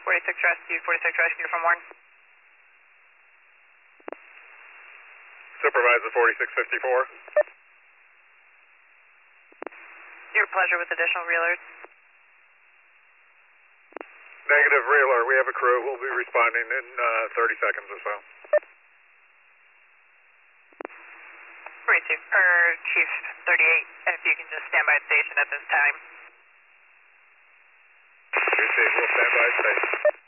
46 Rescue, 46 Rescue from Warren. Supervisor 4654. Your pleasure with additional reelers. Negative reeler, we have a crew. We'll be responding in 30 seconds or so. 42, Chief 38, if you can just stand by the station at this time. Chief, we'll stand by station.